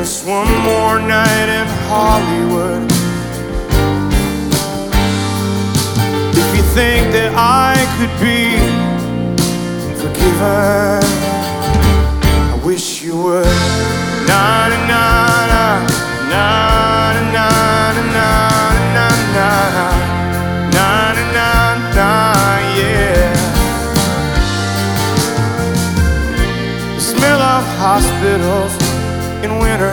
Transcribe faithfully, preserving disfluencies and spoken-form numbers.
just one more night in Hollywood. If you think that I could be forgiven, I wish you would.